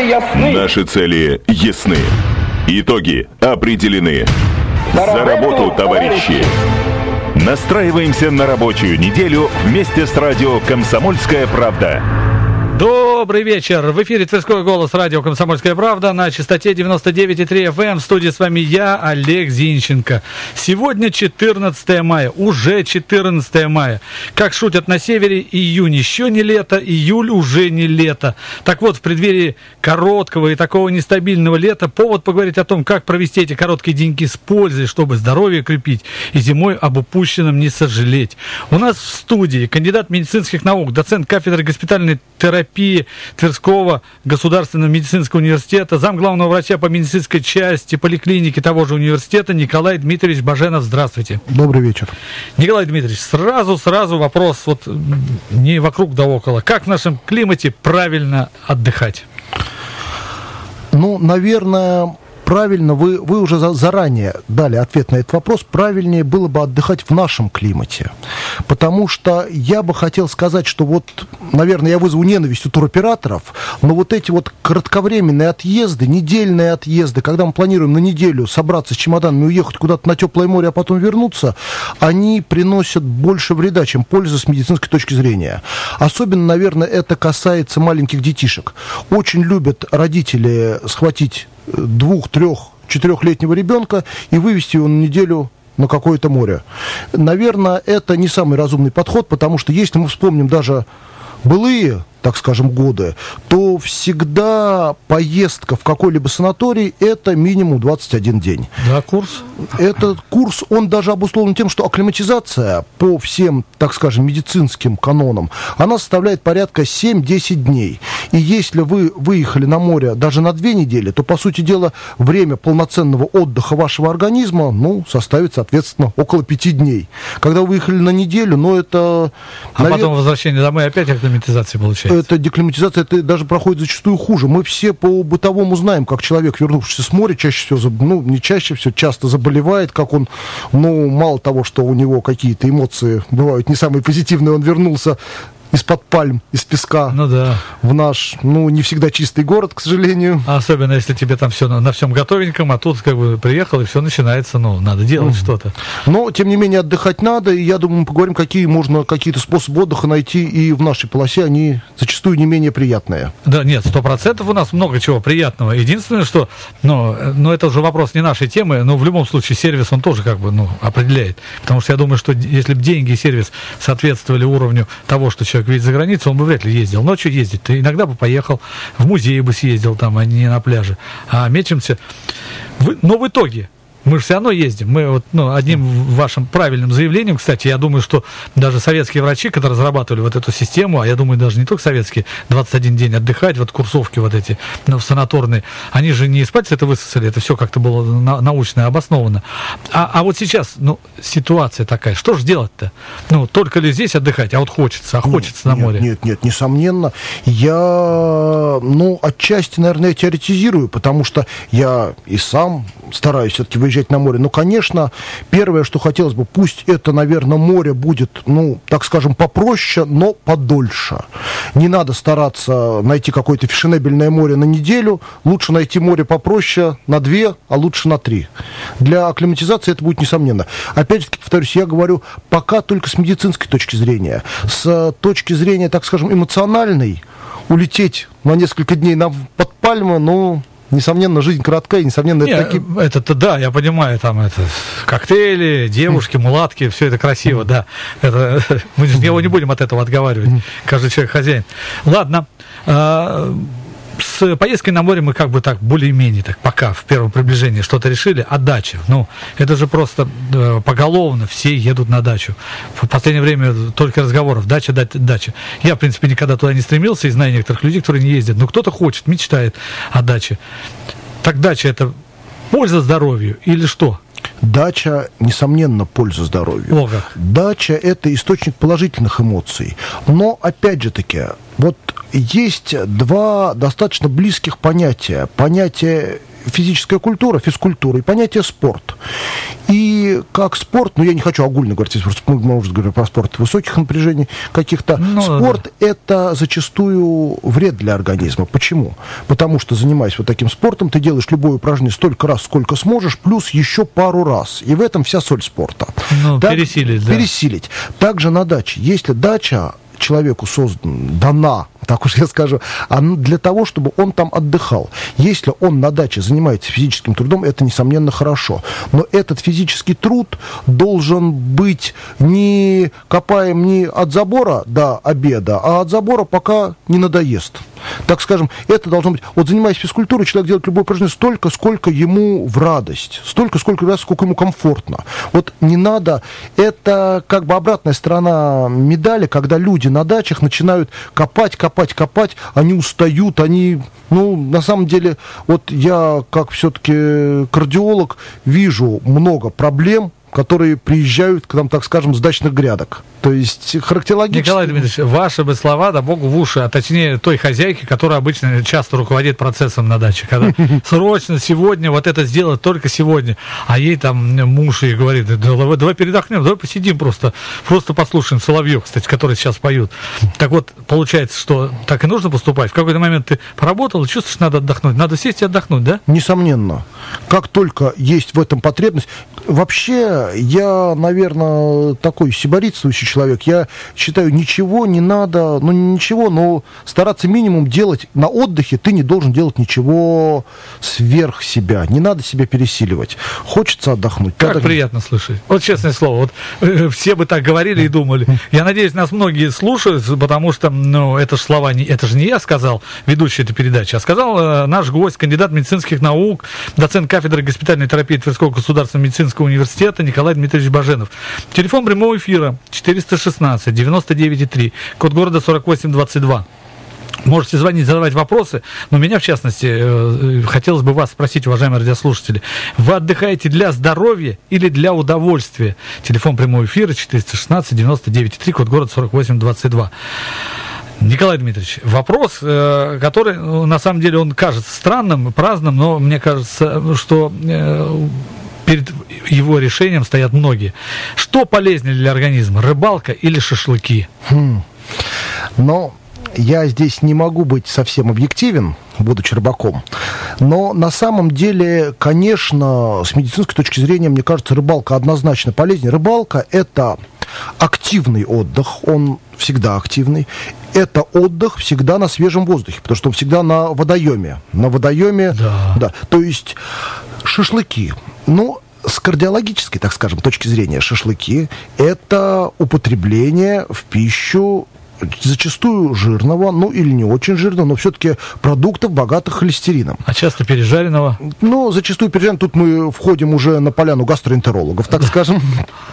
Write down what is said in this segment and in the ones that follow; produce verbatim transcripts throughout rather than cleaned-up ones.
ясны. Наши цели ясны. Итоги определены. За работу, товарищи! Настраиваемся на рабочую неделю вместе с радио «Комсомольская правда». Добрый вечер. В эфире Тверской голос, радио «Комсомольская правда» на частоте девяносто девять и три эф эм. В студии с вами я, Олег Зинченко. Сегодня четырнадцатое мая, уже четырнадцатое мая. Как шутят на севере, июнь еще не лето, июль уже не лето. Так вот, в преддверии короткого и такого нестабильного лета повод поговорить о том, как провести эти короткие деньги с пользой, чтобы здоровье крепить и зимой об упущенном не сожалеть. У нас в студии кандидат медицинских наук, доцент кафедры госпитальной терапии Тверского государственного медицинского университета, замглавного врача по медицинской части поликлиники того же университета Николай Дмитриевич Баженов. Здравствуйте. Добрый вечер. Николай Дмитриевич, сразу, сразу вопрос, вот не вокруг да около. Как в нашем климате правильно отдыхать? Ну, наверное, правильно, вы, вы уже за, заранее дали ответ на этот вопрос, правильнее было бы отдыхать в нашем климате. Потому что я бы хотел сказать, что вот, наверное, я вызову ненависть у туроператоров, но вот эти вот кратковременные отъезды, недельные отъезды, когда мы планируем на неделю собраться с чемоданами, уехать куда-то на теплое море, а потом вернуться, они приносят больше вреда, чем пользы с медицинской точки зрения. Особенно, наверное, это касается маленьких детишек. Очень любят родители схватить двух, трех, четырехлетнего ребенка и вывести его на неделю на какое-то море. Наверное, это не самый разумный подход, потому что если мы вспомним даже былые, так скажем, годы, то всегда поездка в какой-либо санаторий – это минимум двадцать один день. Да, курс? Этот курс, он даже обусловлен тем, что акклиматизация по всем, так скажем, медицинским канонам, она составляет порядка семь-десять дней. И если вы выехали на море даже на две недели, то, по сути дела, время полноценного отдыха вашего организма, ну, составит, соответственно, около пяти дней. Когда вы выехали на неделю, ну, это… А навер... потом возвращение домой опять акклиматизация получается? Это деклиматизация, это даже проходит зачастую хуже. Мы все по бытовому знаем, как человек, вернувшийся с моря, чаще всего, ну, не чаще всего, часто заболевает, как он, ну, мало того, что у него какие-то эмоции бывают не самые позитивные, он вернулся из-под пальм, из песка, ну, да, в наш, ну, не всегда чистый город, к сожалению. А особенно, если тебе там все на, на всем готовеньком, а тут как бы приехал, и все начинается, ну, надо делать mm. что-то. Но, тем не менее, отдыхать надо, и я думаю, мы поговорим, какие можно, какие-то способы отдыха найти, и в нашей полосе они зачастую не менее приятные. Да, нет, сто процентов у нас много чего приятного. Единственное, что, ну, ну, это уже вопрос не нашей темы, но в любом случае сервис, он тоже как бы, ну, определяет. Потому что я думаю, что если бы деньги и сервис соответствовали уровню того, что человек видит за границу, он бы вряд ли ездил. Но что ездить? Ты иногда бы поехал, в музей бы съездил там, а не на пляже. А мечемся. Но в итоге мы же все равно ездим. Мы вот, ну, одним вашим правильным заявлением, кстати, я думаю, что даже советские врачи, которые разрабатывали вот эту систему, а я думаю, даже не только советские, двадцать один день отдыхать, вот курсовки вот эти, ну, санаторные, они же не из пальца это высосали, это все как-то было на- научно обосновано. А, а вот сейчас, ну, ситуация такая, что же делать-то? Ну, только ли здесь отдыхать, а вот хочется, а хочется нет, на море? Нет, нет, несомненно. Я, ну, отчасти, наверное, теоретизирую, потому что я и сам стараюсь все-таки выезжать на море. Но, конечно, первое, что хотелось бы, пусть это, наверное, море будет, ну, так скажем, попроще, но подольше. Не надо стараться найти какое-то фешенебельное море на неделю. Лучше найти море попроще на две, а лучше на три. Для акклиматизации это будет несомненно. Опять-таки, повторюсь, я говорю пока только с медицинской точки зрения. С точки зрения, так скажем, эмоциональной, улететь на несколько дней на, под пальмы, ну... Несомненно, жизнь короткая, несомненно, Не, это такие... это-то да, я понимаю, там это коктейли, девушки, мулатки, все это красиво, да. Это, мы же его не будем от этого отговаривать. Каждый человек хозяин. Ладно. С поездкой на море мы как бы так более-менее, так пока в первом приближении что-то решили. А дача? Ну, это же просто э, поголовно все едут на дачу. В последнее время только разговоров. Дача, дача, дача. Я, в принципе, никогда туда не стремился и знаю некоторых людей, которые не ездят. Но кто-то хочет, мечтает о даче. Так дача – это польза здоровью или что? Дача, несомненно, польза здоровью. О, как. Дача – это источник положительных эмоций. Но, опять же таки, вот есть два достаточно близких понятия. Понятие физическая культура, физкультура и понятие спорт. И как спорт, ну я не хочу огульно говорить, мы уже говорим про спорт высоких напряжений каких-то. Ну, спорт да. это зачастую вред для организма. Почему? Потому что, занимаясь вот таким спортом, ты делаешь любое упражнение столько раз, сколько сможешь, плюс еще пару раз. И в этом вся соль спорта. Ну, так, пересилить, да. Пересилить. Также на даче. Если дача человеку создана, дана, так уж я скажу, для того, чтобы он там отдыхал. Если он на даче занимается физическим трудом, это, несомненно, хорошо. Но этот физический труд должен быть не копаем не от забора до обеда, а от забора, пока не надоест. Так скажем, это должно быть... Вот занимаясь физкультурой, человек делает любое упражнение столько, сколько ему в радость. Столько, сколько, сколько ему комфортно. Вот не надо... Это как бы обратная сторона медали, когда люди на дачах начинают копать, копать, копать, они устают, они... Ну, на самом деле, вот я, как все-таки кардиолог, вижу много проблем, которые приезжают к нам, так скажем, с дачных грядок. То есть характерологически... Николай Дмитриевич, ваши бы слова, да богу в уши, а точнее той хозяйки, которая обычно часто руководит процессом на даче, когда срочно сегодня вот это сделать, только сегодня, а ей там муж ей говорит, давай, давай передохнем, давай посидим просто, просто послушаем соловьев, кстати, которые сейчас поют. Так вот, получается, что так и нужно поступать. В какой-то момент ты поработал, чувствуешь, надо отдохнуть, надо сесть и отдохнуть, да? Несомненно. Как только есть в этом потребность... Вообще, я, наверное, такой сиборитствующий человек. Я считаю, ничего не надо, ну ничего, но стараться минимум делать на отдыхе. Ты не должен делать ничего сверх себя. Не надо себя пересиливать. Хочется отдохнуть. Как надо... приятно слышать. Вот честное слово, вот э, все бы так говорили и думали. Я надеюсь, нас многие слушают, потому что, ну, это же слова, не, это же не я сказал, ведущий этой передачи, а сказал э, наш гость, кандидат медицинских наук, доцент кафедры госпитальной терапии Тверского государственного медицинского университета Николай Дмитриевич Баженов. Телефон прямого эфира четыреста шестнадцать девяносто девять три, код города сорок восемь двадцать два. Можете звонить, задавать вопросы, но меня, в частности, э, хотелось бы вас спросить, уважаемые радиослушатели, вы отдыхаете для здоровья или для удовольствия? Телефон прямого эфира четыреста шестнадцать девяносто девять три, код города сорок восемь двадцать два. Николай Дмитриевич, вопрос, э, который, ну, на самом деле, он кажется странным, праздным, но мне кажется, что... Э, перед его решением стоят многие. Что полезнее для организма, рыбалка или шашлыки? Хм. Но я здесь не могу быть совсем объективен, будучи рыбаком. Но на самом деле, конечно, с медицинской точки зрения, мне кажется, рыбалка однозначно полезнее. Рыбалка – это активный отдых, он всегда активный. Это отдых всегда на свежем воздухе, потому что он всегда на водоеме. На водоеме, да. да. То есть шашлыки. Ну, с кардиологической, так скажем, точки зрения, шашлыки – это употребление в пищу зачастую жирного, ну или не очень жирного, но все-таки продуктов, богатых холестерином. А часто пережаренного? Ну, зачастую пережаренного. Тут мы входим уже на поляну гастроэнтерологов, так скажем.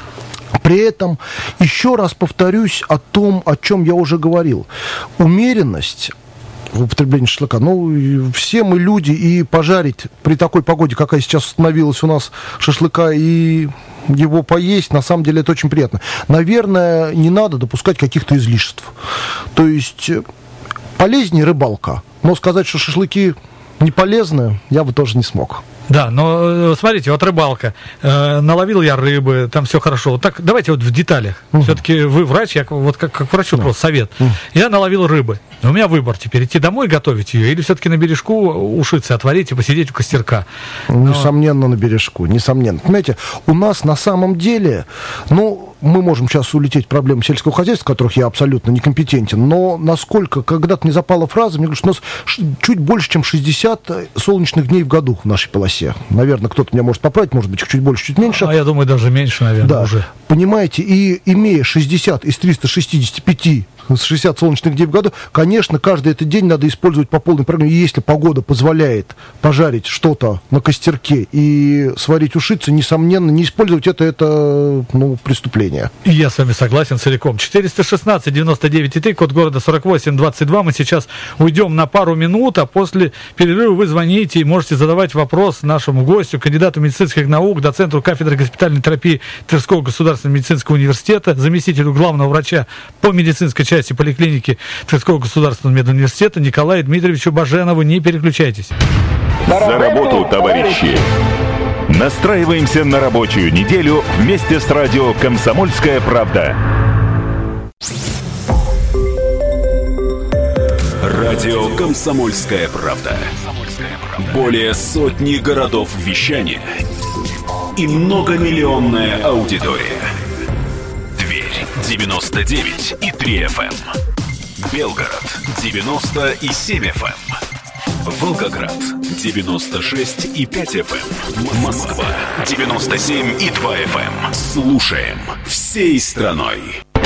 При этом, еще раз повторюсь о том, о чем я уже говорил. Умеренность в употреблении шашлыка. Ну, все мы люди, и пожарить при такой погоде, какая сейчас установилась у нас, шашлыка, и его поесть, на самом деле это очень приятно. Наверное, не надо допускать каких-то излишеств. То есть полезнее рыбалка, но сказать, что шашлыки не полезны, я бы тоже не смог. Да, но смотрите, вот рыбалка, э, наловил я рыбы, там все хорошо. Вот так, давайте вот в деталях. Uh-huh. Все-таки вы врач, я вот как, как врачу uh-huh. просто совет. Uh-huh. Я наловил рыбы. У меня выбор теперь, идти домой готовить ее или все-таки на бережку ушиться, отварить и посидеть у костерка. Несомненно, но... на бережку, несомненно. Понимаете, у нас на самом деле, ну, мы можем сейчас улететь в проблемы сельского хозяйства, в которых я абсолютно некомпетентен, но насколько, когда-то мне запала фраза, мне говорят, что у нас чуть больше, чем шестьдесят солнечных дней в году в нашей полосе. Наверное, кто-то меня может поправить, может быть, чуть больше, чуть меньше. А я думаю, даже меньше, наверное, да. уже. Понимаете, и имея шестьдесят из триста шестидесяти пяти, шестьдесят солнечных дней в году, конечно, каждый этот день надо использовать по полной программе. И если погода позволяет пожарить что-то на костерке и сварить ушицы, несомненно, не использовать это, это, ну, преступление. И я с вами согласен целиком. четыреста шестнадцать девяносто девять три, код города сорок восемь двадцать два. Мы сейчас уйдем на пару минут, а после перерыва вы звоните и можете задавать вопрос нашему гостю, кандидату медицинских наук, доцентру кафедры госпитальной терапии Тверского государственного медицинского университета, заместителю главного врача по медицинской части поликлиники Тверского государственного медуниверситета Николаю Дмитриевичу Баженову. Не переключайтесь. За работу, товарищи! Настраиваемся на рабочую неделю вместе с радио «Комсомольская правда». Радио «Комсомольская правда». Более сотни городов вещания и многомиллионная аудитория. Тверь девяносто девять и три эф эм. Белгород девяносто и семь эф эм. Волгоград девяносто шесть и пять эф эм. Москва девяносто семь и два эф эм. Слушаем всей страной.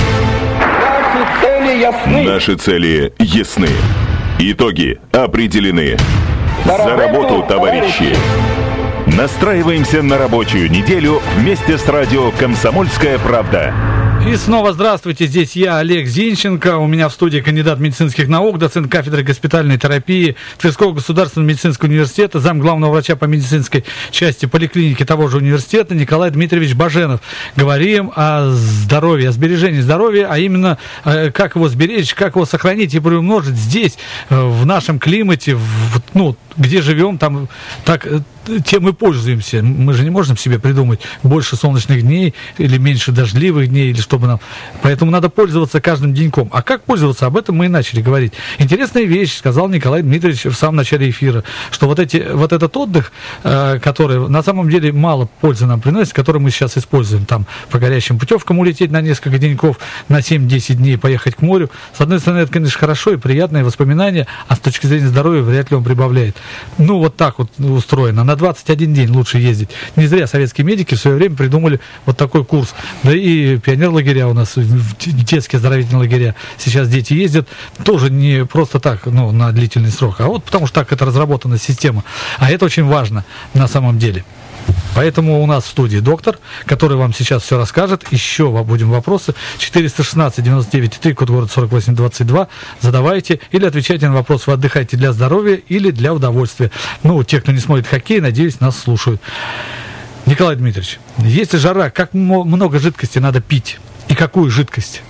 Наши цели ясны. Наши цели ясны. Итоги определены. За работу, товарищи! Настраиваемся на рабочую неделю вместе с радио «Комсомольская правда». И снова здравствуйте, здесь я, Олег Зинченко, у меня в студии кандидат медицинских наук, доцент кафедры госпитальной терапии Тверского государственного медицинского университета, зам главного врача по медицинской части поликлиники того же университета Николай Дмитриевич Баженов. Говорим о здоровье, о сбережении здоровья, а именно как его сберечь, как его сохранить и приумножить здесь, в нашем климате, в, ну, где живем, там так... тем и пользуемся. Мы же не можем себе придумать больше солнечных дней или меньше дождливых дней, или чтобы нам... Поэтому надо пользоваться каждым деньком. А как пользоваться? Об этом мы и начали говорить. Интересная вещь, сказал Николай Дмитриевич в самом начале эфира, что вот, эти, вот этот отдых, э, который на самом деле мало пользы нам приносит, который мы сейчас используем, там по горячим путевкам улететь на несколько деньков, на семь-десять дней поехать к морю. С одной стороны, это, конечно, хорошо и приятное воспоминание, а с точки зрения здоровья вряд ли он прибавляет. Ну, вот так вот устроено. На двадцать один день лучше ездить. Не зря советские медики в свое время придумали вот такой курс. Да и пионерлагеря у нас, детские оздоровительные лагеря. Сейчас дети ездят тоже не просто так, ну, на длительный срок, а вот потому что так это разработана система. А это очень важно на самом деле. Поэтому у нас в студии доктор, который вам сейчас все расскажет. Еще будем вопросы. четыреста шестнадцать девяносто девять три, код города сорок восемь двадцать два. Задавайте или отвечайте на вопрос. Вы отдыхаете для здоровья или для удовольствия. Ну, те, кто не смотрит хоккей, надеюсь, нас слушают. Николай Дмитриевич, если жара, как много жидкости надо пить? И какую жидкость?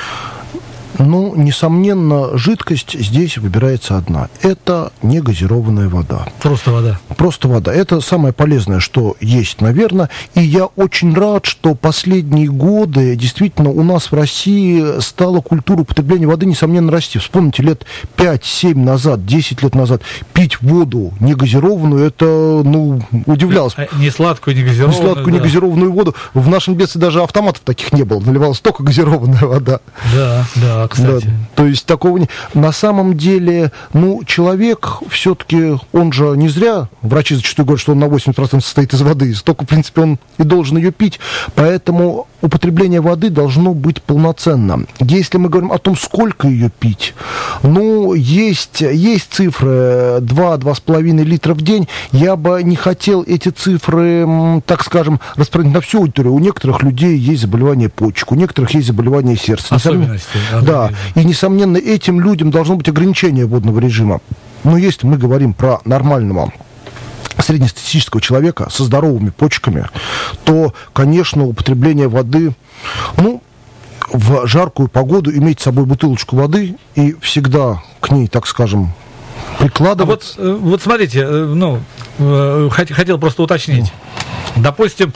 Ну, несомненно, жидкость здесь выбирается одна. Это негазированная вода. Просто вода. Просто вода. Это самое полезное, что есть, наверное. И я очень рад, что последние годы действительно у нас в России стала культура употребления воды, несомненно, расти. Вспомните, лет пять-семь назад, десять лет назад пить воду негазированную, это, ну, удивлялось. Не сладкую, не газированную. Не сладкую, да. не газированную воду. В нашем детстве даже автоматов таких не было. Наливалась только газированная вода. Да, да. Кстати. Да, то есть такого не... На самом деле, ну, человек все-таки, он же не зря, врачи зачастую говорят, что он на восемьдесят процентов состоит из воды, столько, в принципе, он и должен ее пить, поэтому употребление воды должно быть полноценным. Если мы говорим о том, сколько ее пить, ну, есть, есть цифры два-два с половиной литра в день, я бы не хотел эти цифры, так скажем, распространить на всю аудиторию. У некоторых людей есть заболевание почек, у некоторых есть заболевание сердца. Особенности. Да. Да, и, несомненно, этим людям должно быть ограничение водного режима. Но если мы говорим про нормального среднестатистического человека со здоровыми почками, то, конечно, употребление воды, ну, в жаркую погоду иметь с собой бутылочку воды и всегда к ней, так скажем, прикладывать. А вот, вот смотрите, ну, хотел просто уточнить. Допустим,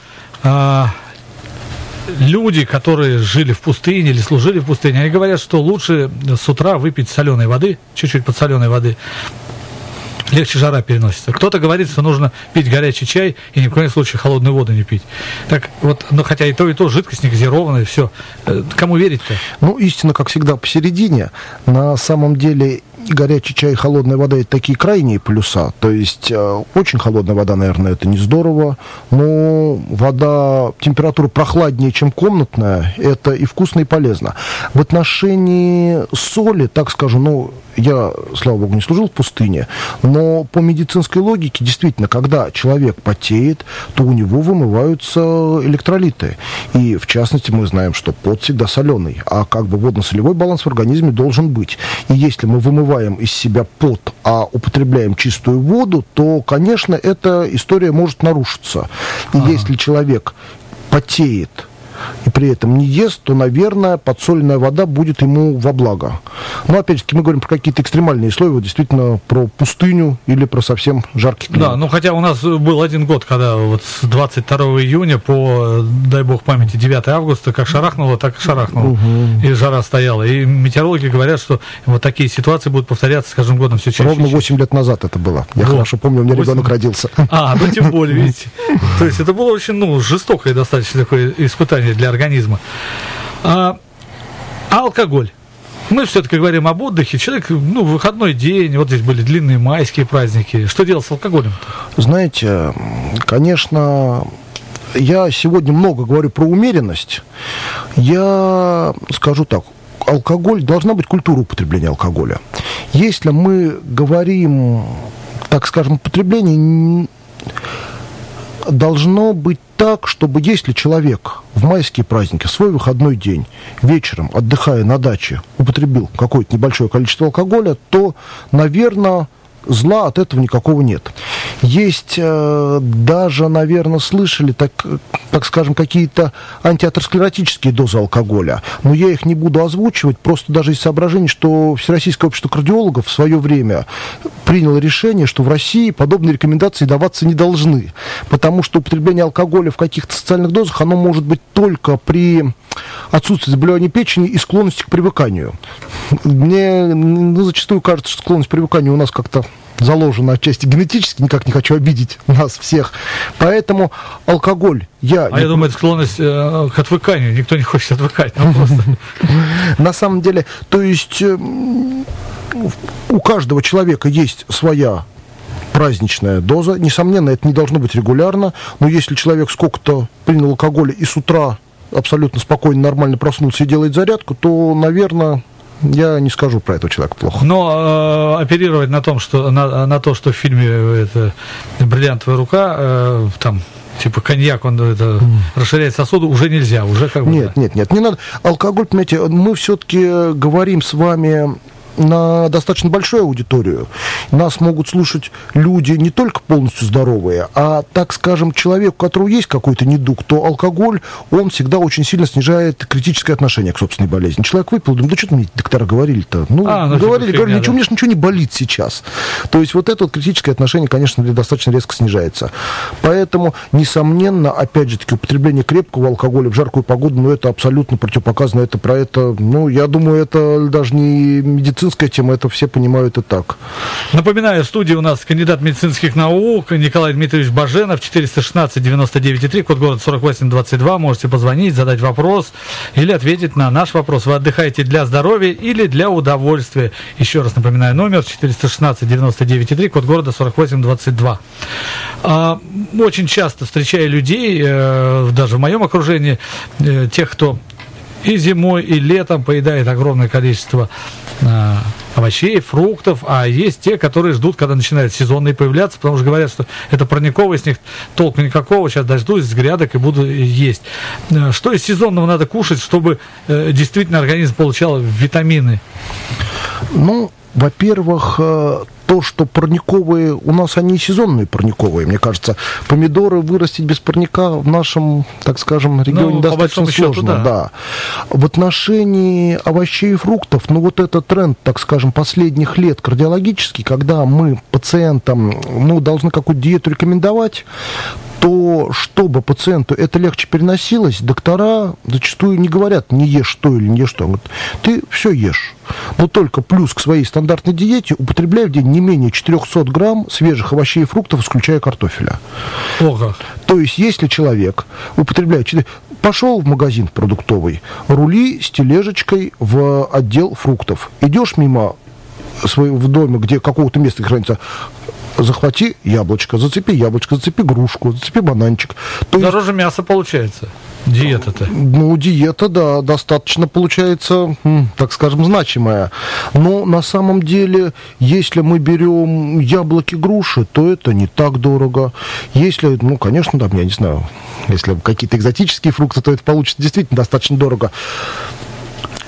люди, которые жили в пустыне или служили в пустыне, они говорят, что лучше с утра выпить соленой воды, чуть-чуть подсоленой воды, легче жара переносится. Кто-то говорит, что нужно пить горячий чай и ни в коем случае холодную воду не пить. Так вот, ну хотя и то, и то, жидкость негазированная, все. Кому верить-то? Ну, истина, как всегда, посередине. На самом деле горячий чай и холодная вода – это такие крайние плюса. То есть э, очень холодная вода, наверное, это не здорово, но вода, температура прохладнее, чем комнатная, это и вкусно, и полезно. В отношении соли, так скажу, ну, я, слава богу, не служил в пустыне, но по медицинской логике, действительно, когда человек потеет, то у него вымываются электролиты. И, в частности, мы знаем, что пот всегда соленый, а как бы водно-солевой баланс в организме должен быть. И если мы вымываем из себя пот, а употребляем чистую воду, то, конечно, эта история может нарушиться. И ага. если человек потеет, и при этом не ест, то, наверное, подсоленная вода будет ему во благо. Но, опять же, мы говорим про какие-то экстремальные условия, вот действительно про пустыню или про совсем жаркий климат. Да, ну хотя у нас был один год, когда вот с двадцать второго июня по, дай бог памяти, девятого августа, как шарахнуло, так и шарахнуло. Угу. И жара стояла. И метеорологи говорят, что вот такие ситуации будут повторяться с каждым годом все чаще. Ровно восемь лет назад это было. Я вот. хорошо помню, у меня ребенок родился. А, ну тем более, видите. То есть это было очень, ну, жестокое достаточно такое испытание для организма. А, а алкоголь? Мы все-таки говорим об отдыхе. Человек, ну, выходной день, вот здесь были длинные майские праздники. Что делать с алкоголем-то? Знаете, конечно, я сегодня много говорю про умеренность. Я скажу так. Алкоголь, должна быть культура употребления алкоголя. Если мы говорим, так скажем, употребление, должно быть так, чтобы если человек в майские праздники, в свой выходной день, вечером, отдыхая на даче, употребил какое-то небольшое количество алкоголя, то, наверное, зла от этого никакого нет. Есть э, даже, наверное, слышали, так, так скажем, какие-то антиатеросклеротические дозы алкоголя, но я их не буду озвучивать, просто даже из соображений, что Всероссийское общество кардиологов в свое время приняло решение, что в России подобные рекомендации даваться не должны, потому что употребление алкоголя в каких-то социальных дозах, оно может быть только при отсутствии заболевания печени и склонности к привыканию. Мне ну, зачастую кажется, что склонность к привыканию у нас как-то заложено отчасти генетически, никак не хочу обидеть нас всех. Поэтому алкоголь я... А не... я думаю, это склонность э, к отвыканию. Никто не хочет отвыкать. На самом деле, то есть у каждого человека есть своя праздничная доза. Несомненно, это не должно быть регулярно, но если человек сколько-то принял алкоголя и с утра абсолютно спокойно, нормально проснулся и делает зарядку, то, наверное... Я не скажу про этого человека плохо. Но э, оперировать на том, что на, на то, что в фильме это «Бриллиантовая рука», э, там типа коньяк, он это, mm. расширяет сосуды, уже нельзя, уже как бы. Нет, да. нет, нет, не надо. Алкоголь, понимаете, мы все-таки говорим с вами на достаточно большую аудиторию. Нас могут слушать люди не только полностью здоровые, а, так скажем, человек, у которого есть какой-то недуг, то алкоголь, он всегда очень сильно снижает критическое отношение к собственной болезни. Человек выпил, думает, да что-то мне доктора говорили-то? Ну, а, ну говорили, фигня, говорили, ничего, да. Мне же ничего не болит сейчас. То есть вот это вот критическое отношение, конечно, достаточно резко снижается. Поэтому, несомненно, опять же таки, употребление крепкого алкоголя в жаркую погоду, ну, это абсолютно противопоказано. Это про это, ну, я думаю, это даже не медицинская тема, это все понимают и так. Напоминаю, в студии у нас кандидат медицинских наук Николай Дмитриевич Баженов, четыреста шестнадцать девяносто девять три, код города сорок восемь двадцать два. Можете позвонить, задать вопрос или ответить на наш вопрос. Вы отдыхаете для здоровья или для удовольствия? Еще раз напоминаю, номер четыреста шестнадцать девяносто девять три, код города сорок восемь двадцать два. Очень часто встречаю людей, даже в моем окружении, тех, кто и зимой, и летом поедает огромное количество э, овощей, фруктов, а есть те, которые ждут, когда начинают сезонные появляться, потому что говорят, что это парниковые, с них толку никакого, сейчас дождусь с грядок и буду есть. Что из сезонного надо кушать, чтобы э, действительно организм получал витамины? Ну, во-первых, то, что парниковые, у нас они сезонные парниковые, мне кажется. Помидоры вырастить без парника в нашем, так скажем, регионе ну, достаточно сложно. Счету, да. Да. В отношении овощей и фруктов, ну вот этот тренд, так скажем, последних лет кардиологический, когда мы пациентам ну, должны какую-то диету рекомендовать, то чтобы пациенту это легче переносилось, доктора зачастую не говорят, не ешь то или не ешь то. Говорят, ты все ешь, но только плюс к своей стандартной диете употребляй в день не менее четыреста грамм свежих овощей и фруктов, исключая картофеля. Ого. То есть, если человек употребляет... Пошел в магазин продуктовый, рули с тележечкой в отдел фруктов. Идешь мимо своего дома, где какого-то места хранится, захвати яблочко, зацепи яблочко, зацепи грушку, зацепи бананчик. То Дороже есть... мяса получается. Диета-то. Ну, диета, да, достаточно получается, так скажем, значимая. Но на самом деле, если мы берем яблоки, груши, то это не так дорого. Если, ну, конечно, да, я не знаю, если какие-то экзотические фрукты, то это получится действительно достаточно дорого.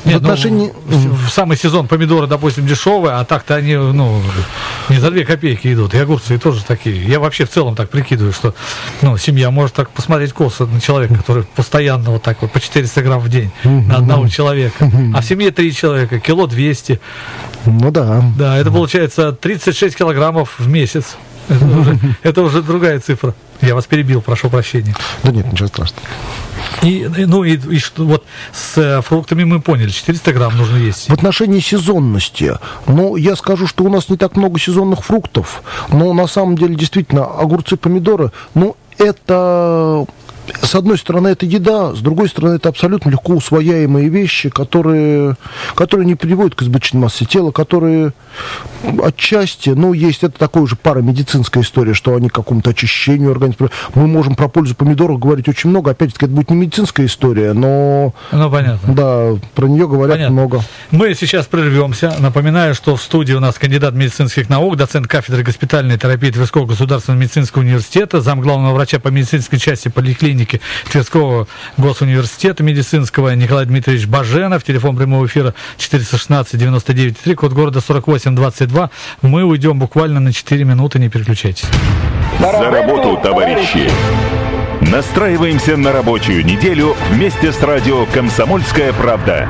Нет, в, отношении... ну, в, в самый сезон помидоры, допустим, дешевые, а так-то они, ну, не за две копейки идут. И огурцы тоже такие. Я вообще в целом так прикидываю, что, ну, семья может так посмотреть косо на человека, который постоянно вот так вот по четыреста грамм в день на одного человека. А в семье три человека, кило двести. Ну да. Да, это получается тридцать шесть килограммов в месяц. Это уже, это уже другая цифра. Я вас перебил, прошу прощения. Да нет, ничего страшного. И, ну и, и что, вот с фруктами мы поняли, четыреста грамм нужно есть. В отношении сезонности, ну, я скажу, что у нас не так много сезонных фруктов, но на самом деле действительно огурцы, помидоры, ну, это... С одной стороны, это еда, с другой стороны, это абсолютно легко усвояемые вещи, которые, которые не приводят к избыточной массе тела, которые отчасти, ну, есть это такое уже парамедицинская история, что они к какому-то очищению организма. Мы можем про пользу помидоров говорить очень много, опять-таки, это будет не медицинская история, но... Ну, понятно. Да, про нее говорят понятно. Много. Мы сейчас прервемся. Напоминаю, что в студии у нас кандидат медицинских наук, доцент кафедры госпитальной терапии Тверского государственного медицинского университета, замглавного врача по медицинской части поликлиники Тверского госуниверситета медицинского Николай Дмитриевич Баженов. Телефон прямого эфира четыреста шестнадцать девяносто девять три, код города сорок восемь двадцать два. Мы уйдем буквально на четыре минуты, не переключайтесь. За работу, товарищи! Настраиваемся на рабочую неделю вместе с радио «Комсомольская правда».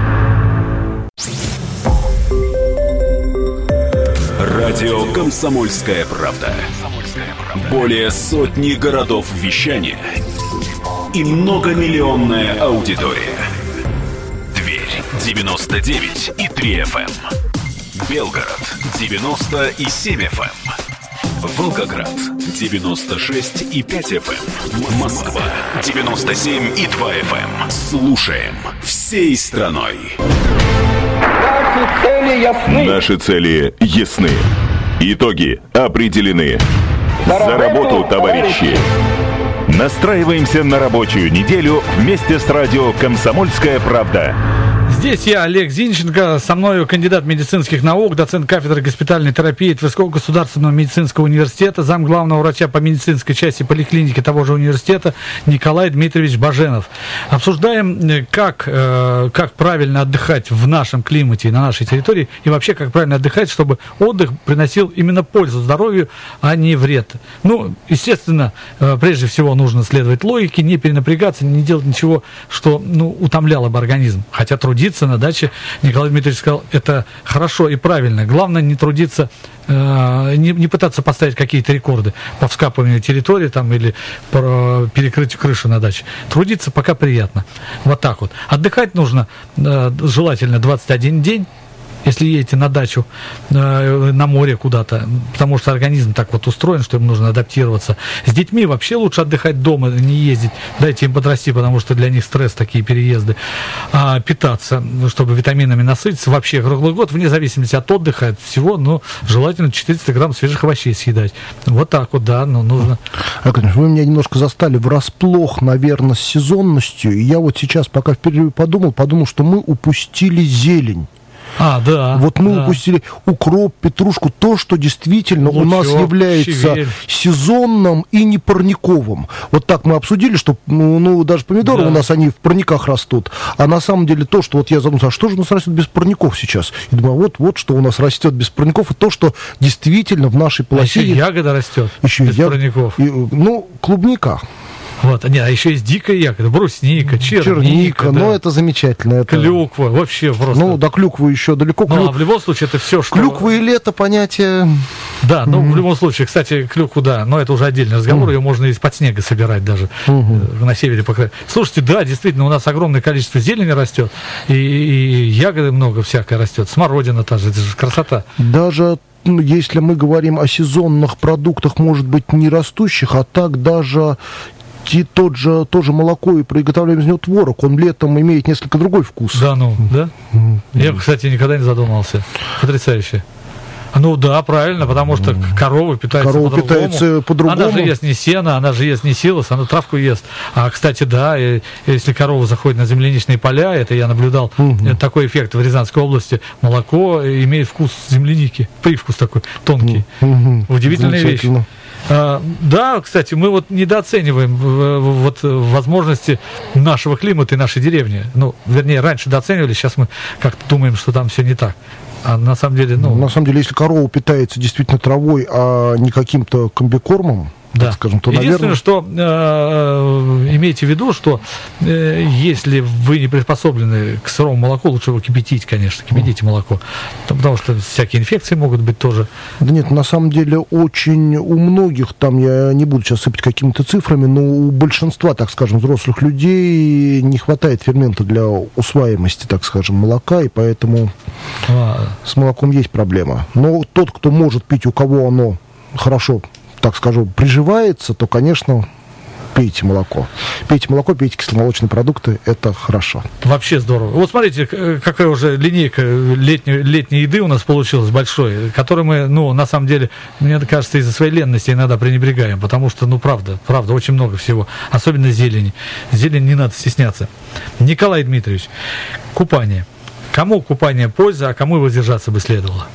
Радио «Комсомольская правда». Более сотни городов вещания и многомиллионная аудитория. Тверь девяносто девять и три эф эм, Белгород девяносто и семь эф эм, Волгоград девяносто шесть и пять эф эм, Москва девяносто семь и два эф эм. Слушаем всей страной. Наши цели ясны. Наши цели ясны. Итоги определены. За работу, товарищи! Настраиваемся на рабочую неделю вместе с радио «Комсомольская правда». Здесь я, Олег Зинченко, со мной кандидат медицинских наук, доцент кафедры госпитальной терапии Тверского государственного медицинского университета, зам главного врача по медицинской части поликлиники того же университета Николай Дмитриевич Баженов. Обсуждаем, как, как правильно отдыхать в нашем климате и на нашей территории, и вообще, как правильно отдыхать, чтобы отдых приносил именно пользу здоровью, а не вред. Ну, естественно, прежде всего нужно следовать логике, не перенапрягаться, не делать ничего, что, ну, утомляло бы организм. Хотя трудиться на даче, Николай Дмитриевич сказал, это хорошо и правильно. Главное не трудиться, э, не, не пытаться поставить какие-то рекорды по вскапыванию территории там, или по перекрытию крыши на даче. Трудиться пока приятно. Вот так вот. Отдыхать нужно э, желательно двадцать один день. Если едете на дачу, э, на море куда-то, потому что организм так вот устроен, что им нужно адаптироваться. С детьми вообще лучше отдыхать дома, не ездить, дайте им подрасти, потому что для них стресс такие переезды. А питаться, чтобы витаминами насытиться, вообще круглый год, вне зависимости от отдыха, от всего, но желательно четыреста грамм свежих овощей съедать. Вот так вот, да, но нужно. Вы меня немножко застали врасплох, наверное, с сезонностью. И я вот сейчас, пока в перерыве подумал, подумал, что мы упустили зелень. А, да. Вот мы да. упустили укроп, петрушку, то, что действительно Лучок, у нас является щавель. сезонным и не парниковым. Вот так мы обсудили, что ну, ну даже помидоры да. у нас, они в парниках растут. А на самом деле то, что вот я задумался, а что же у нас растет без парников сейчас? И думаю, вот, вот что у нас растет без парников, и то, что действительно в нашей полосе... А еще ягода растет еще без я... парников. И, ну, клубника. Вот, нет, а еще есть дикая ягода, брусника, черника. Черника, да. Ну это замечательно. Это... Клюква, вообще просто. Ну, до клюквы еще далеко. Ну, Клю... а в любом случае это все, что... Клюква и лето понятие... Да, ну, mm-hmm. в любом случае, кстати, клюкву, да, но это уже отдельный разговор, mm-hmm. ее можно из-под снега собирать даже mm-hmm. на севере. По... Слушайте, да, действительно, у нас огромное количество зелени растет, и, и ягоды много всякое растет, смородина та же, это же красота. Даже... Если мы говорим о сезонных продуктах, может быть, не растущих, а так даже... И тот же, тоже молоко, и приготовляем из него творог, он летом имеет несколько другой вкус. Да, ну, да? Mm-hmm. Я, кстати, никогда не задумался. Потрясающе. Ну да, правильно, потому что корова питается корова по-другому. питается по-другому. Она же ест не сено, она же ест не силос, она травку ест. А, кстати, да, и, если корова заходит на земляничные поля, это я наблюдал, угу. такой эффект в Рязанской области, молоко имеет вкус земляники, привкус такой тонкий. Угу. Удивительная вещь. Да, кстати, мы вот недооцениваем вот возможности нашего климата и нашей деревни. Ну, вернее, раньше дооценивали, сейчас мы как-то думаем, что там все не так. А на самом деле, ну... На самом деле, если корова питается действительно травой, а не каким-то комбикормом, да. так скажем, то, единственное, наверное... что э, имейте в виду, что э, если вы не приспособлены к сырому молоку, лучше его кипятить, конечно, кипятите молоко, потому что всякие инфекции могут быть тоже. Да нет, на самом деле очень у многих, там я не буду сейчас сыпать какими-то цифрами, но у большинства, так скажем, взрослых людей не хватает фермента для усваиваемости, так скажем, молока, и поэтому а. с молоком есть проблема. Но тот, кто может пить, у кого оно хорошо, так скажу, приживается, то, конечно, пейте молоко. Пейте молоко, пейте кисломолочные продукты, это хорошо. Вообще здорово. Вот смотрите, какая уже линейка летней, летней еды у нас получилась большой, которой мы, ну, на самом деле, мне кажется, из-за своей ленности иногда пренебрегаем, потому что, ну, правда, правда, очень много всего, особенно зелени. Зелень не надо стесняться. Николай Дмитриевич, купание. Кому купание польза, а кому воздержаться бы следовало?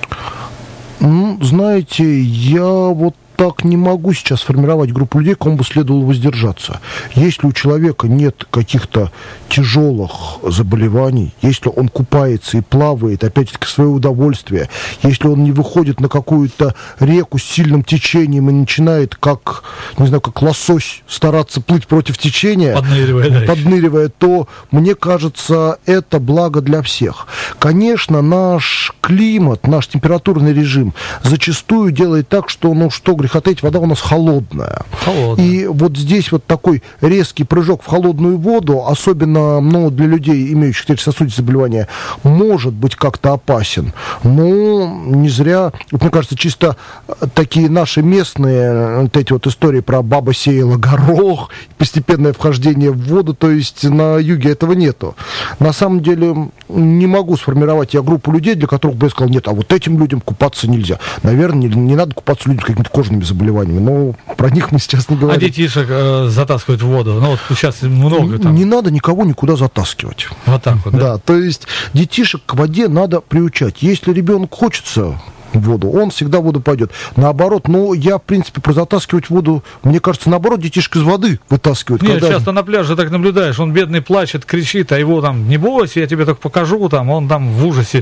Ну, знаете, я вот так не могу сейчас сформировать группу людей, кому бы следовало воздержаться. Если у человека нет каких-то тяжелых заболеваний, если он купается и плавает, опять-таки, в свое удовольствие, если он не выходит на какую-то реку с сильным течением и начинает, как, не знаю, как лосось стараться плыть против течения, подныривая, да, подныривая, то, мне кажется, это благо для всех. Конечно, наш климат, наш температурный режим зачастую делает так, что, ну, что греха таить, вода у нас холодная. Холодная. И вот здесь вот такой резкий прыжок в холодную воду, особенно, ну, для людей, имеющих сердечно-сосудистые заболевания, может быть как-то опасен. Но не зря, вот, мне кажется, чисто такие наши местные вот эти вот истории про баба сеяла горох, постепенное вхождение в воду, то есть на юге этого нету. На самом деле не могу сформировать я группу людей, для которых бы я сказал, нет, а вот этим людям купаться нельзя. Наверное, не, не надо купаться людям с какими-то кожными заболеваниями, но про них мы сейчас не говорим. А детишек э, затаскивают в воду? Ну, вот сейчас много там. Не надо никого никуда затаскивать. Вот так вот, да? Да, то есть детишек к воде надо приучать. Если ребенок хочется в воду, он всегда в воду пойдет. Наоборот, ну, я, в принципе, про затаскивать воду, мне кажется, наоборот, детишек из воды вытаскивают. Нет, когда... часто на пляже так наблюдаешь, он бедный плачет, кричит, а его там, не бойся, я тебе так покажу, там, он там в ужасе.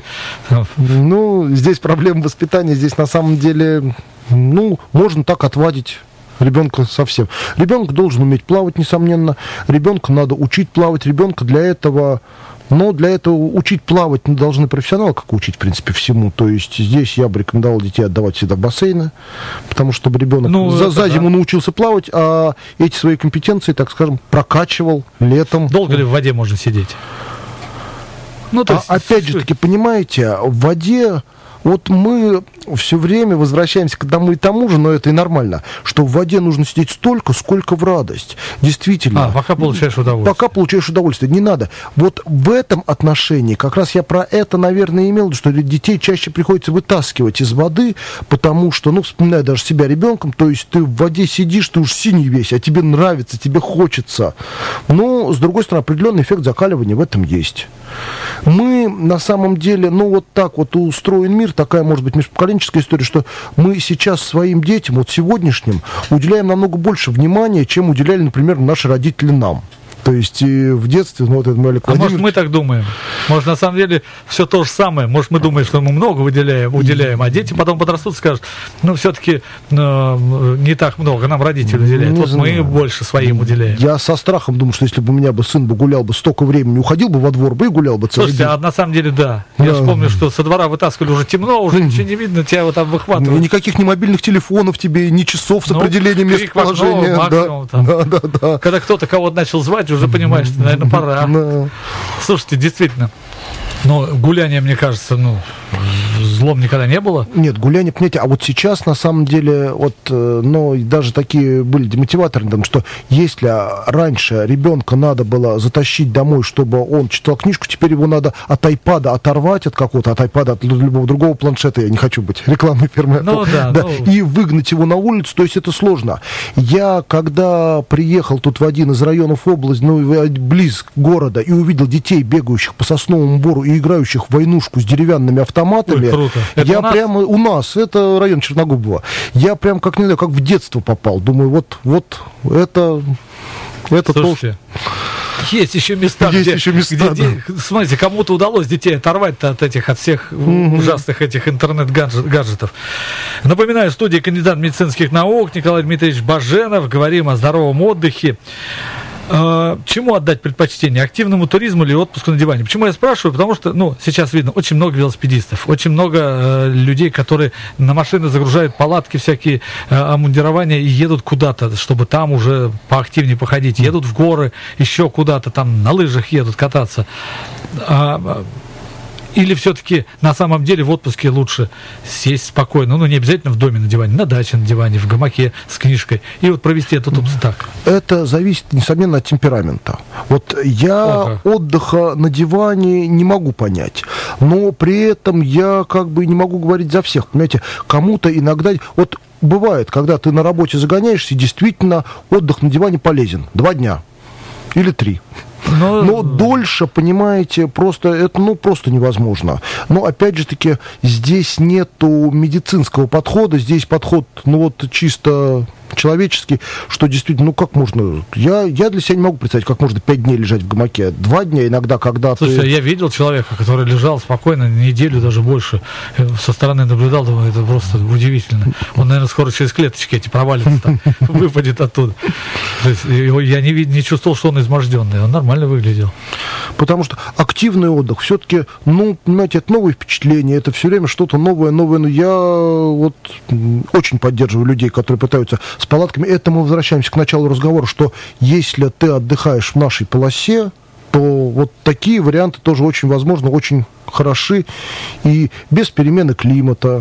Ну, здесь проблема воспитания, здесь на самом деле, ну, можно так отвадить ребенка совсем. Ребенок должен уметь плавать, несомненно. Ребенка надо учить плавать. Ребенка для этого... Но для этого учить плавать не должны профессионалы, как учить, в принципе, всему. То есть здесь я бы рекомендовал детей отдавать всегда в бассейны, потому что чтобы ребенок ну, за, за зиму да. научился плавать, а эти свои компетенции, так скажем, прокачивал летом. Долго ли в воде можно сидеть? Ну, то есть, а, опять же таки, понимаете, в воде... Вот мы все время возвращаемся к одному и тому же, но это и нормально, что в воде нужно сидеть столько, сколько в радость. Действительно. А, пока получаешь удовольствие. Пока получаешь удовольствие. Не надо. Вот в этом отношении, как раз я про это, наверное, имел, что детей чаще приходится вытаскивать из воды, потому что, ну, вспоминая даже себя ребенком, то есть ты в воде сидишь, ты уж синий весь, а тебе нравится, тебе хочется. Но, с другой стороны, определенный эффект закаливания в этом есть. Мы, на самом деле, ну, вот так вот устроен мир, такая, может быть, межпоколенческая история, что мы сейчас своим детям, вот сегодняшним, уделяем намного больше внимания, чем уделяли, например, наши родители нам. То есть и в детстве, ну, вот это Олег А может, мы так думаем? Может, на самом деле все то же самое. Может, мы думаем, что мы много выделяем, уделяем, а дети потом подрастут и скажут, ну, все-таки э, не так много, нам родители уделяют. Не вот знаю. Мы больше своим уделяем. Я со страхом думаю, что если бы у меня бы сын бы гулял бы столько времени, уходил бы во двор бы и гулял бы целый Слушайте, день. а на самом деле, да. Я да. же помню, что со двора вытаскивали, уже темно, уже ничего не видно, тебя вот там выхватывают. Ну, никаких ни мобильных телефонов тебе, ни часов с ну, определением местоположения. Максимум, да. Да, да, да. Когда кто-то кого-то начал звать, уже понимаешь, что, наверное, пора. Да. Слушайте, действительно, но гуляние, мне кажется, ну, злом никогда не было. Нет, гуляние, понимаете, а вот сейчас, на самом деле, вот, ну, даже такие были демотиваторы, там, что если раньше ребенка надо было затащить домой, чтобы он читал книжку, теперь его надо от айпада оторвать от какого-то, от айпада, от любого другого планшета, я не хочу быть рекламной фирмой, ну, да, да, ну... и выгнать его на улицу, то есть это сложно. Я, когда приехал тут в один из районов области, ну, близ города, и увидел детей, бегающих по сосновому бору и играющих в войнушку с деревянными автоматами, Ой, круто. это? Это я у нас? прямо у нас, это район Черногубова. Я прям как не знаю, как в детство попал. Думаю, вот, вот это, это Слушайте, то... Есть еще места, Есть где, еще места, где да. де... смотрите, кому-то удалось детей оторвать от этих, от всех Mm-hmm. ужасных этих интернет-гаджетов. Напоминаю, в студии кандидат медицинских наук Николай Дмитриевич Баженов. Говорим о здоровом отдыхе. Чему отдать предпочтение? Активному туризму или отпуску на диване? Почему я спрашиваю? Потому что, ну, сейчас видно, очень много велосипедистов, очень много э, людей, которые на машины загружают палатки, всякие э, обмундирования и едут куда-то, чтобы там уже поактивнее походить. Едут в горы, еще куда-то, там на лыжах едут кататься. А, Или все-таки на самом деле в отпуске лучше сесть спокойно, ну не обязательно в доме на диване, на даче на диване, в гамаке с книжкой, и вот провести этот отпуск так? Это зависит, несомненно, от темперамента. Вот я Ага. отдыха на диване не могу понять, но при этом я как бы не могу говорить за всех. Понимаете, кому-то иногда... Вот бывает, когда ты на работе загоняешься, и действительно отдых на диване полезен. Два дня или три. Но, Но дольше, понимаете, просто это ну, просто невозможно. Но опять же таки, здесь нету медицинского подхода, здесь подход, ну вот чисто человеческий, что действительно, ну как можно, я, я для себя не могу представить, как можно пять дней лежать в гамаке, два дня иногда, когда Слушай, ты... я видел человека, который лежал спокойно неделю, даже больше, со стороны наблюдал, думаю, это просто удивительно. Он, наверное, скоро через клеточки эти провалится, там, выпадет оттуда. То есть его, я не, вид- не чувствовал, что он изможденный, он нормально выглядел. Потому что активный отдых, все-таки, ну, понимаете, это новые впечатления, это все время что-то новое, новое. Но я вот м, очень поддерживаю людей, которые пытаются с палатками. Это мы возвращаемся к началу разговора, что если ты отдыхаешь в нашей полосе, то вот такие варианты тоже очень возможно, очень хороши. И без перемены климата,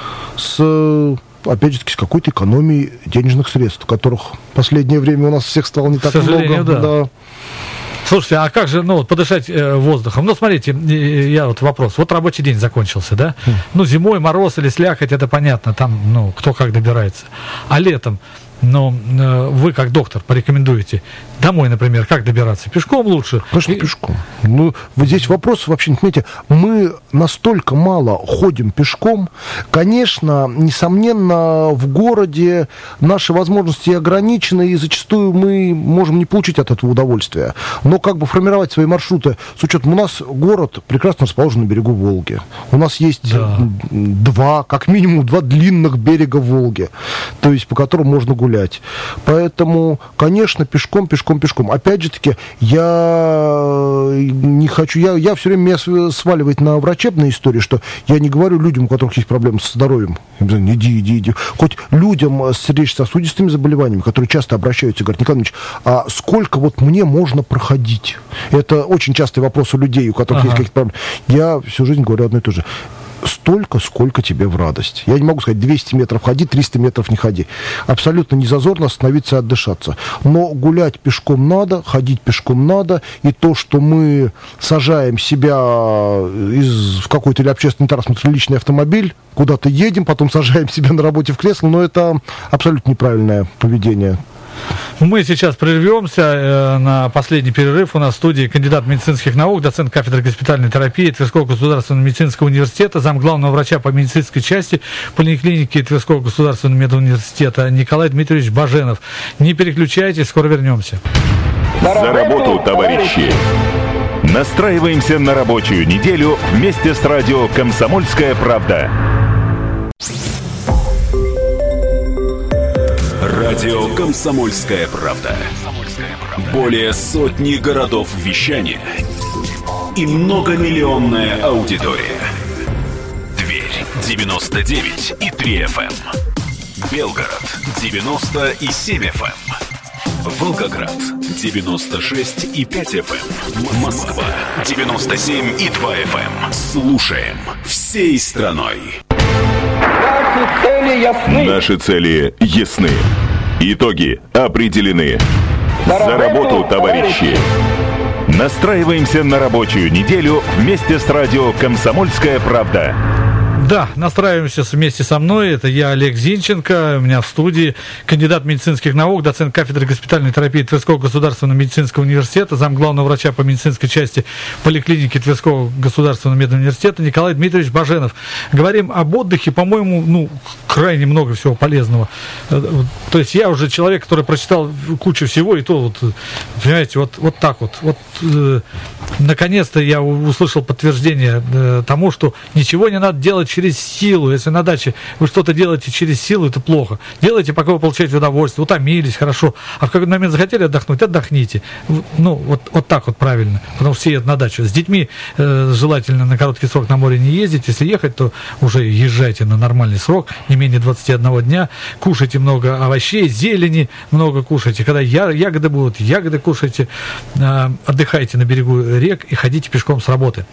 с... опять же таки, с какой-то экономией денежных средств, которых в последнее время у нас всех стало не К так сожалению, много. да. Слушайте, а как же, ну, вот подышать э, воздухом? Ну, смотрите, э, я вот вопрос. Вот рабочий день закончился, да? Mm. Ну, зимой мороз или слякоть, это понятно, там, ну, кто как добирается. А летом, ну, э, вы как доктор порекомендуете домой, например, как добираться? Пешком лучше? Конечно, И... пешком. Ну, вот здесь вопрос вообще, понимаете, мы настолько мало ходим пешком. Конечно, несомненно, в городе наши возможности ограничены, и зачастую мы можем не получить от этого удовольствия. Но как бы формировать свои маршруты с учетом, у нас город прекрасно расположен на берегу Волги. У нас есть Да. два, как минимум, два длинных берега Волги, то есть по которым можно гулять. Поэтому, конечно, пешком, пешком, пешком. Опять же таки, я не хочу, я, я все время меня сваливает на врачебные истории, что я не говорю людям, у которых есть проблемы со здоровьем, иди, иди, иди. Хоть людям с сердечно-сосудистыми заболеваниями, которые часто обращаются, говорят: Николай Ильич, а сколько вот мне можно проходить? Это очень частый вопрос у людей, у которых Ага. есть какие-то проблемы. Я всю жизнь говорю одно и то же. Столько, сколько тебе в радость. Я не могу сказать, двести метров ходи, триста метров не ходи. Абсолютно не зазорно остановиться и отдышаться. Но гулять пешком надо, ходить пешком надо. И то, что мы сажаем себя из, в какой-то или общественный транспорт, или личный автомобиль, куда-то едем, потом сажаем себя на работе в кресло, но это абсолютно неправильное поведение. Мы сейчас прервемся э, на последний перерыв. У нас в студии кандидат медицинских наук, доцент кафедры госпитальной терапии Тверского государственного медицинского университета, замглавного врача по медицинской части поликлиники Тверского государственного медуниверситета Николай Дмитриевич Баженов. Не переключайтесь, скоро вернемся. За работу, товарищи! Настраиваемся на рабочую неделю вместе с радио «Комсомольская правда». Радио «Комсомольская правда». Более сотни городов вещания и многомиллионная аудитория. Тверь девяносто девять и три эф эм, Белгород девяносто и семь эф эм, Волгоград девяносто шесть и пять эф эм, Москва девяносто семь и два эф эм. Слушаем всей страной. Наши цели ясны. Наши цели ясны. Итоги определены. За работу, товарищи! Настраиваемся на рабочую неделю вместе с радио «Комсомольская правда». Да, настраиваемся вместе со мной. Это я, Олег Зинченко. У меня в студии кандидат медицинских наук, доцент кафедры госпитальной терапии Тверского государственного медицинского университета, зам главного врача по медицинской части поликлиники Тверского государственного медуниверситета Николай Дмитриевич Баженов. Говорим об отдыхе, по-моему, ну, крайне много всего полезного. То есть я уже человек, который прочитал кучу всего, и то вот, понимаете, вот, вот так вот. Вот э, наконец-то я услышал подтверждение э, тому, что ничего не надо делать через силу. Если на даче вы что-то делаете через силу, это плохо. Делайте, пока вы получаете удовольствие. Утомились, хорошо. А в какой-то момент захотели отдохнуть, отдохните. Ну, вот, вот так вот правильно. Потому что все едут на дачу. С детьми э, желательно на короткий срок на море не ездить. Если ехать, то уже езжайте на нормальный срок, не менее двадцати одного дня. Кушайте много овощей, зелени много кушайте. Когда я, ягоды будут, ягоды кушайте. Э, отдыхайте на берегу рек и ходите пешком с работы.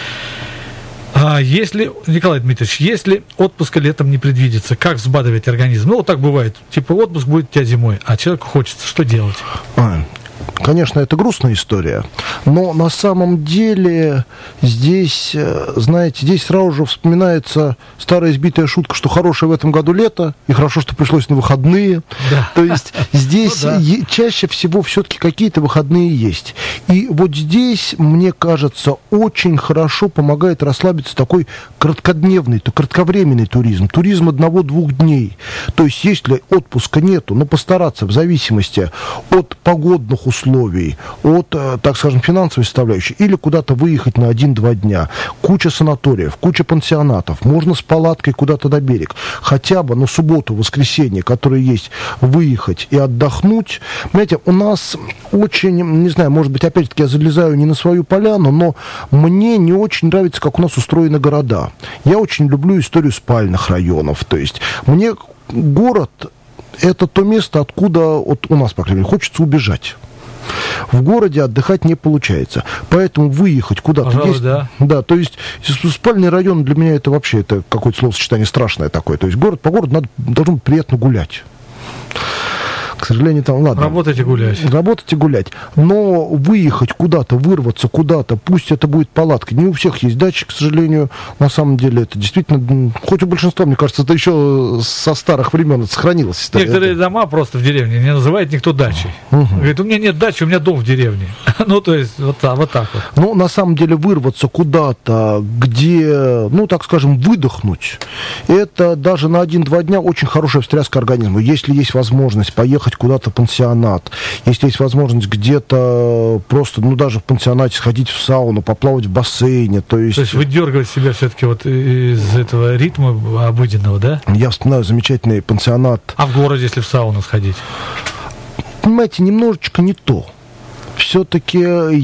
А если, Николай Дмитриевич, если отпуска летом не предвидится, как взбадривать организм? Ну, вот так бывает. Типа отпуск будет у тебя зимой, а человеку хочется. Что делать? Конечно, это грустная история, но на самом деле здесь, знаете, здесь сразу же вспоминается старая избитая шутка, что хорошее в этом году лето, и хорошо, что пришлось на выходные. Да. То есть здесь ну, да. чаще всего все-таки какие-то выходные есть. И вот здесь, мне кажется, очень хорошо помогает расслабиться такой краткодневный, то кратковременный туризм, туризм одного-двух дней. То есть если отпуска нету, но постараться в зависимости от погодных условий, от, так скажем, финансовой составляющей, или куда-то выехать на один-два дня. Куча санаториев, куча пансионатов, можно с палаткой куда-то на берег. Хотя бы на субботу, воскресенье, которые есть, выехать и отдохнуть. Понимаете, у нас очень, не знаю, может быть, опять-таки я залезаю не на свою поляну, но мне не очень нравится, как у нас устроены города. Я очень люблю историю спальных районов. То есть мне город — это то место, откуда вот у нас, по крайней мере, хочется убежать. В городе отдыхать не получается. Поэтому выехать куда-то Пожалуй, есть. Да. да, то есть спальный район для меня это вообще это какое-то словосочетание страшное такое. То есть город по городу надо, должно быть приятно гулять. К сожалению, там, ладно. Работать и гулять. Работать и гулять. Но выехать куда-то, вырваться куда-то, пусть это будет палатка. Не у всех есть дачи, к сожалению. На самом деле это действительно, хоть у большинства, мне кажется, это еще со старых времен это сохранилось. Некоторые это... дома просто в деревне не называет никто дачей. Угу. Говорит, у меня нет дачи, у меня дом в деревне. Ну, то есть, вот, вот так вот. Ну, на самом деле, вырваться куда-то, где, ну, так скажем, выдохнуть, это даже на один-два дня очень хорошая встряска организма. Если есть возможность поехать куда-то в пансионат, если есть возможность где-то просто, ну, даже в пансионате сходить в сауну, поплавать в бассейне, то есть... То есть выдергивать себя все-таки вот из этого ритма обыденного, да? Я вспоминаю замечательный пансионат. А в городе, если в сауну сходить? Понимаете, немножечко не то. Все-таки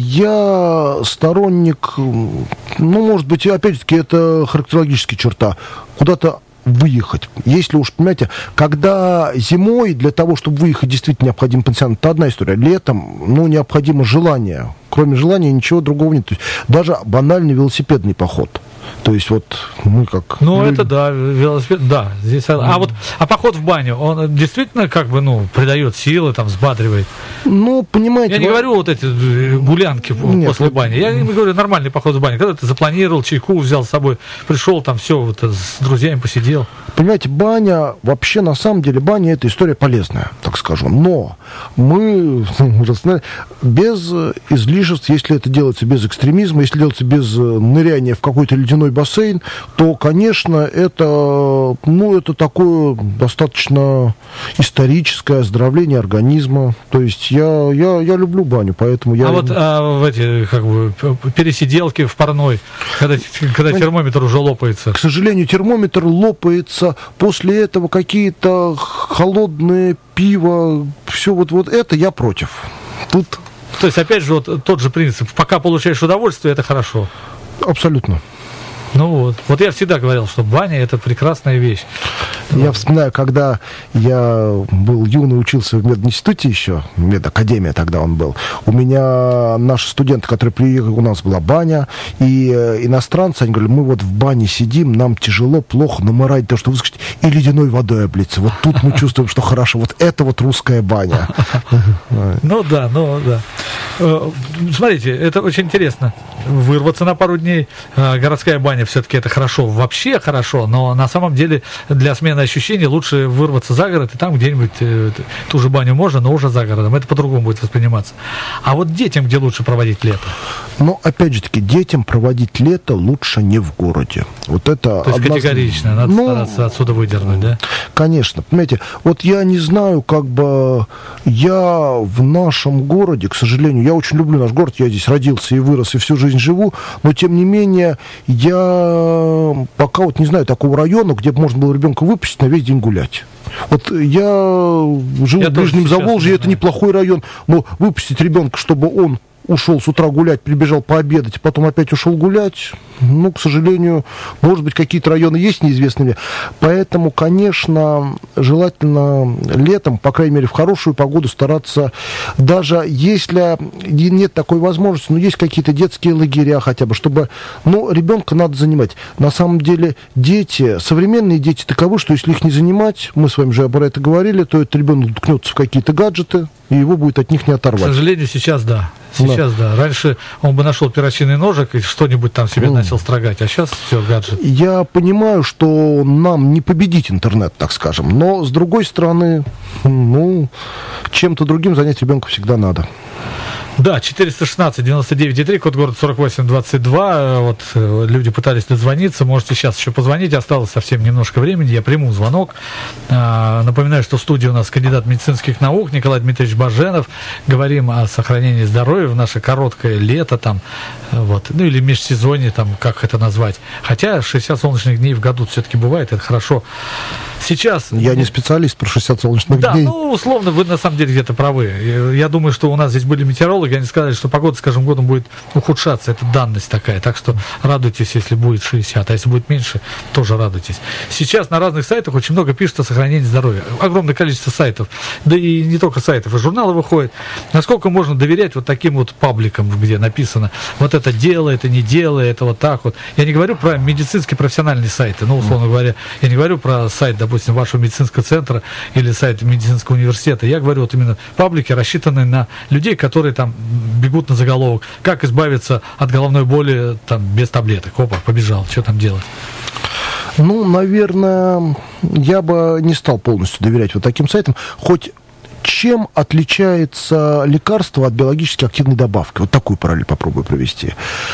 я сторонник, ну, может быть, опять-таки, это характерологическая черта, куда-то выехать. Если уж, понимаете, когда зимой для того, чтобы выехать, действительно необходим пансионат, это одна история. Летом, ну, необходимо желание. Кроме желания ничего другого нет. То есть даже банальный велосипедный поход. То есть вот мы как... Ну, это да, велосипед, да. Здесь, mm. А вот, а поход в баню, он действительно как бы, ну, придает силы, там, взбадривает? Ну, понимаете... Я не вот... говорю вот эти гулянки Нет, после вот... бани. Я не говорю нормальный поход в баню. Когда ты запланировал, чайку взял с собой, пришел, там, все, вот, с друзьями посидел. Понимаете, баня, вообще, на самом деле, баня — это история полезная, так скажу. Но мы без излишеств, если это делается без экстремизма, если делается без ныряния в какой-то ледяной бассейн, то, конечно, это, ну, это такое достаточно историческое оздоровление организма. То есть я, я, я люблю баню, поэтому я... А вот а, в эти, как бы, пересиделки в парной, когда, когда термометр уже лопается? К сожалению, термометр лопается. После этого какие-то холодные пиво, все вот, вот это я против. Тут... То есть, опять же, вот тот же принцип. Пока получаешь удовольствие, это хорошо. Абсолютно. Ну вот. Вот я всегда говорил, что баня — это прекрасная вещь. Я вспоминаю, когда я был юный, учился в мединституте еще, медакадемия тогда он был, у меня наши студенты, которые приехали, у нас была баня, и иностранцы, они говорили, мы вот в бане сидим, нам тяжело, плохо, наморать то, что выскочить, и ледяной водой облиться. Вот тут мы чувствуем, что хорошо. Вот это вот русская баня. Ну да, ну да. Смотрите, это очень интересно. Вырваться на пару дней, городская баня гуляния все-таки это хорошо, вообще хорошо, но на самом деле для смены ощущений лучше вырваться за город, и там где-нибудь э, ту же баню можно, но уже за городом. Это по-другому будет восприниматься. А вот детям где лучше проводить лето? Но, опять же таки, детям проводить лето лучше не в городе. Вот это То есть однозначно. Категорично, надо ну, стараться отсюда выдернуть, да? Конечно. Понимаете, вот я не знаю, как бы я в нашем городе, к сожалению, я очень люблю наш город, я здесь родился и вырос, и всю жизнь живу, но, тем не менее, я пока вот не знаю такого района, где бы можно было ребенка выпустить на весь день гулять. Вот я живу я в Ближнем Заволжье, это неплохой район, но выпустить ребенка, чтобы он ушел с утра гулять, прибежал пообедать, потом опять ушел гулять, ну, к сожалению, может быть, какие-то районы есть неизвестные мне. Поэтому, конечно, желательно летом, по крайней мере, в хорошую погоду стараться, даже если нет такой возможности, но есть какие-то детские лагеря хотя бы, чтобы, ну, ребенка надо занимать. На самом деле, дети, современные дети таковы, что если их не занимать, мы с вами же про это говорили, то этот ребенок уткнется в какие-то гаджеты, и его будет от них не оторвать. К сожалению, сейчас да. Сейчас да. да. Раньше он бы нашел перочинный ножик и что-нибудь там себе mm. начал строгать, а сейчас все, гаджет. Я понимаю, что нам не победить интернет, так скажем, но, с другой стороны, ну, чем-то другим занять ребенка всегда надо. Да, четыреста шестнадцать девяносто девять три, код города сорок восемь двадцать два. Вот люди пытались дозвониться. Можете сейчас еще позвонить. Осталось совсем немножко времени. Я приму звонок. А, напоминаю, что в студии у нас кандидат медицинских наук Николай Дмитриевич Баженов. Говорим о сохранении здоровья в наше короткое лето, там, вот, ну или межсезонье, там, как это назвать. Хотя шестьдесят солнечных дней в году все-таки бывает, это хорошо. Сейчас... Я не специалист про шестьдесят солнечных да, дней. Да, ну, условно, вы на самом деле где-то правы. Я думаю, что у нас здесь были метеорологи, они сказали, что погода с каждым годом будет ухудшаться. Это данность такая. Так что радуйтесь, если будет шестьдесят. А если будет меньше, тоже радуйтесь. Сейчас на разных сайтах очень много пишут о сохранении здоровья. Огромное количество сайтов. Да и не только сайтов, и журналы выходят. Насколько можно доверять вот таким вот пабликам, где написано, вот это дело, это не дело, это вот так вот. Я не говорю про медицинские профессиональные сайты. Ну, условно говоря, я не говорю про сайт, допустим, вашего медицинского центра или сайт медицинского университета. Я говорю вот именно паблики, рассчитанные на людей, которые там бегут на заголовок. Как избавиться от головной боли там без таблеток? Опа, побежал. Что там делать? Ну, наверное, я бы не стал полностью доверять вот таким сайтам. Хоть чем отличается лекарство от биологически активной добавки? Вот такую параллель попробую провести.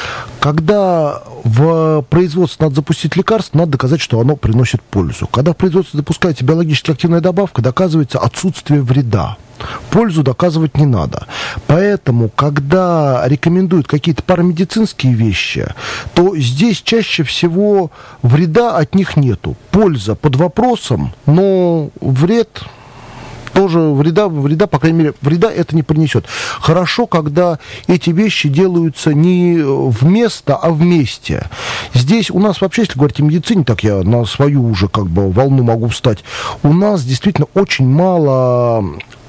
Когда в производстве надо запустить лекарство, надо доказать, что оно приносит пользу. Когда в производстве допускается биологически активная добавка, доказывается отсутствие вреда. Пользу доказывать не надо. Поэтому, когда рекомендуют какие-то парамедицинские вещи, то здесь чаще всего вреда от них нету. Польза под вопросом, но вред... тоже вреда, вреда, по крайней мере, вреда это не принесет. Хорошо, когда эти вещи делаются не вместо, а вместе. Здесь у нас вообще, если говорить о медицине, так я на свою уже как бы волну могу встать, у нас действительно очень мало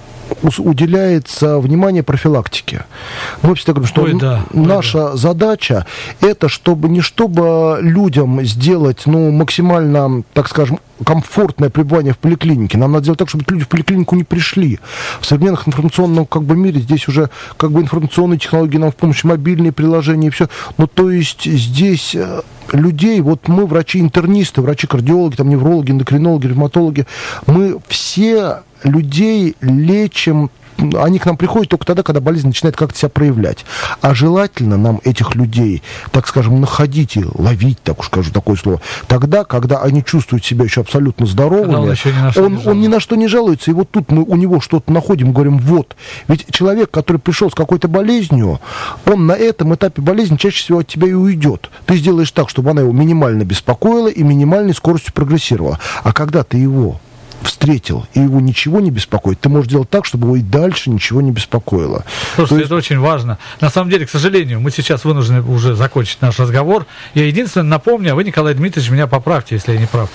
уделяется внимание профилактике. Мы всегда говорим, что ой, да, наша ой, да. задача это, чтобы не чтобы людям сделать, ну, максимально, так скажем, комфортное пребывание в поликлинике. Нам надо сделать так, чтобы люди в поликлинику не пришли. В современном информационном как бы мире здесь уже как бы информационные технологии нам в помощь, мобильные приложения и все. Ну, то есть здесь людей, вот мы врачи-интернисты, врачи-кардиологи, там, неврологи, эндокринологи, ревматологи, мы все людей лечим, они к нам приходят только тогда, когда болезнь начинает как-то себя проявлять. А желательно нам этих людей, так скажем, находить и ловить, так уж скажу такое слово, тогда, когда они чувствуют себя еще абсолютно здоровыми, он, ни он, он ни на что не жалуется, и вот тут мы у него что-то находим, говорим, вот. Ведь человек, который пришел с какой-то болезнью, он на этом этапе болезни чаще всего от тебя и уйдет. Ты сделаешь так, чтобы она его минимально беспокоила и минимальной скоростью прогрессировала. А когда ты его встретил, и его ничего не беспокоит, ты можешь делать так, чтобы его и дальше ничего не беспокоило. Слушайте, есть... это очень важно. На самом деле, к сожалению, мы сейчас вынуждены уже закончить наш разговор. Я единственное напомню, а вы, Николай Дмитриевич, меня поправьте, если я не прав.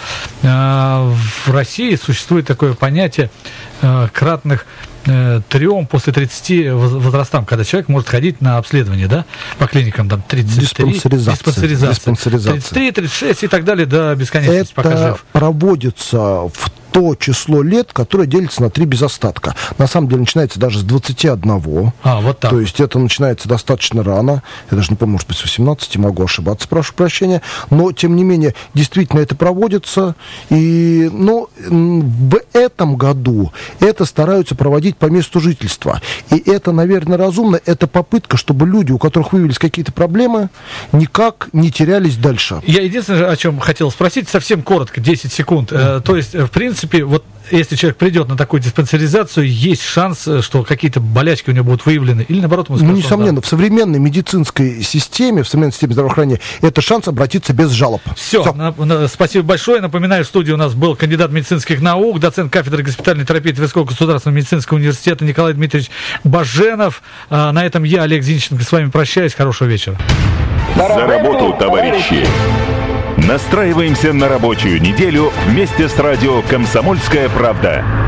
В России существует такое понятие кратных трем после тридцати возрастам, когда человек может ходить на обследование, да, по клиникам, там, тридцать три, диспансеризация, диспансеризация, диспансеризация. тридцать три, тридцать шесть и так далее до бесконечности, это пока жив. Проводится в то число лет, которое делится на три без остатка. На самом деле начинается даже с двадцати одного. А, вот так. То есть это начинается достаточно рано. Я даже не помню, может быть, с восемнадцати, могу ошибаться, прошу прощения. Но, тем не менее, действительно это проводится. И, ну, в этом году это стараются проводить по месту жительства. И это, наверное, разумно. Это попытка, чтобы люди, у которых выявились какие-то проблемы, никак не терялись дальше. Я единственное, о чем хотел спросить, совсем коротко, десять секунд. Mm-hmm. То есть, в принципе, вот если человек придет на такую диспансеризацию, есть шанс, что какие-то болячки у него будут выявлены? Или, наоборот, мы скажем, ну, несомненно, да, в современной медицинской системе, в современной системе здравоохранения, это шанс обратиться без жалоб. Все, Все. На, на, спасибо большое. Напоминаю, в студии у нас был кандидат медицинских наук, доцент кафедры госпитальной терапии Тверского государственного медицинского университета Николай Дмитриевич Баженов. А, на этом я, Олег Зинченко, с вами прощаюсь. Хорошего вечера. За работу, товарищи! Настраиваемся на рабочую неделю вместе с радио «Комсомольская правда».